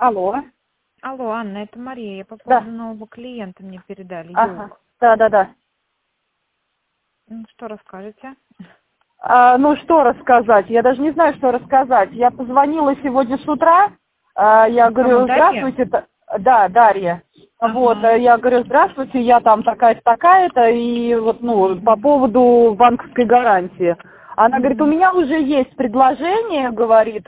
Алло. Алло, Анна, это Мария. Я по Да. поводу нового клиента мне передали. Ага. Да. Ну, что расскажете? Ну, что рассказать? Я даже не знаю, что рассказать. Я позвонила сегодня с утра. Я Кому, говорю, Дарье? здравствуйте. Да, Дарья. Вот, Ага. я говорю, здравствуйте, я там такая-то, такая-то, и вот, ну, по поводу банковской гарантии. Она говорит, у меня уже есть предложение, говорит,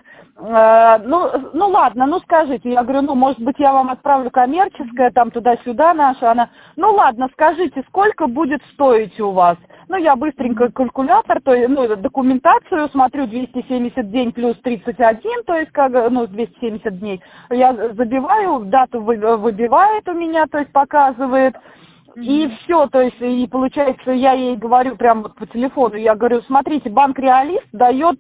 ну ладно, ну скажите. Я говорю, ну, может быть, я вам отправлю коммерческое, там, туда-сюда наше. Она, ну ладно, скажите, сколько будет стоить у вас? Ну, я быстренько калькулятор, то есть, ну, документацию смотрю, 270 день плюс 31, то есть, как, ну, 270 дней. Я забиваю, дату выбивает у меня, то есть, показывает. И все, то есть, и получается, я ей говорю прямо вот по телефону, я говорю, смотрите, банк Реалист дает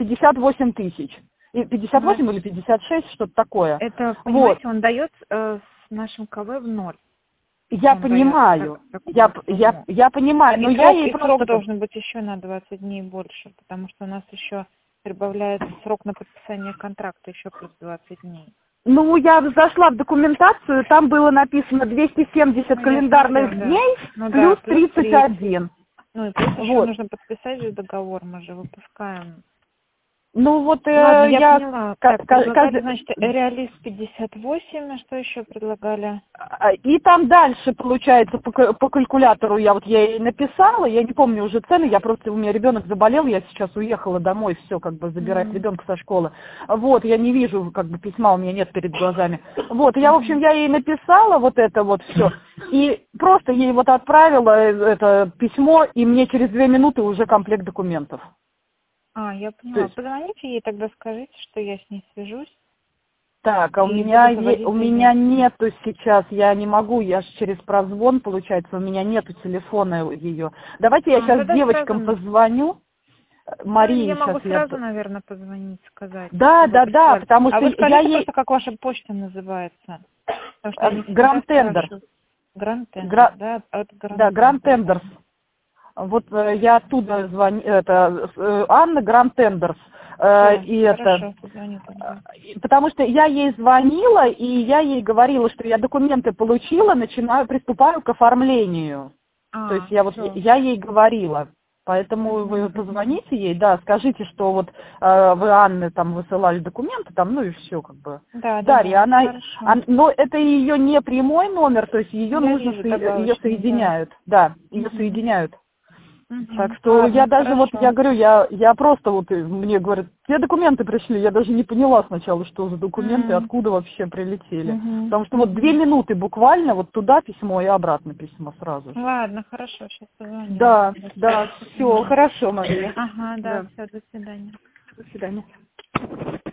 58 тысяч. И 58 или 56, что-то такое. Это, Вот. понимаете, он дает с нашим КВ в ноль. Я Он дает понимаю, такую сумму. я понимаю, но я ей И просто... срок должен быть еще на 20 дней больше, потому что у нас еще прибавляется срок на подписание контракта еще плюс 20 дней. Ну, я зашла в документацию, там было написано 270 Ну, я календарных смотрю, да. дней Ну да, плюс плюс 30. 31. Ну и плюс еще Вот. нужно подписать же договор, мы же выпускаем. Ну, вот Ладно, я я... поняла. Так, предлагали, значит, Реалист 58, а что еще предлагали? И там дальше, получается, по калькулятору я ей написала, я не помню уже цены, я просто, у меня ребенок заболел, я сейчас уехала домой, все, как бы забирать ребенка со школы. Вот, я не вижу, как бы письма у меня нет перед глазами. Вот, я, в общем, я ей написала вот это вот все, и просто ей вот отправила это письмо, и мне через 2 минуты уже комплект документов. Я То поняла. есть, Позвоните ей, тогда скажите, что я с ней свяжусь так, а у и буду у заводить меня заявку. нету сейчас, я не могу, я ж через прозвон, получается, у меня нету телефона ее. Давайте я сейчас Тогда девочкам сразу, позвоню, да, или Марии я сейчас могу я... сразу, наверное, позвонить, сказать, Да, чтобы да, да, присылали. потому А что вы я скажите ей... просто, как ваша почта называется. Потому что я не всегда Гранд Тендер, спрашиваю. Гранд Тендер, да? От Гранд да, Гранд Тендер. Тендерс. Вот я оттуда звоню, это Анна Гранд Тендерс. Все, И это... хорошо, позвоню тогда. Потому что я ей звонила, и я ей говорила, что я документы получила, приступаю к оформлению. То есть Все. я ей говорила. Поэтому вы позвоните ей, да, скажите, что вот вы Анны там высылали документы, там, ну и все как бы. Да, Дарья, хорошо. но это ее не прямой номер, то есть ее Я нужно, вижу ее добавочный, да. соединяют, да, ее соединяют. Так что я Ладно, даже вот, я хорошо. говорю, я просто вот, мне говорят, те документы пришли, я даже не поняла сначала, что за документы, откуда вообще прилетели. Потому что вот 2 минуты буквально, вот туда письмо и обратно письмо сразу же. Ладно, хорошо, сейчас позвоню. Да, да, все, хорошо, Мария. Ага, да, Да, все, до свидания. до свидания.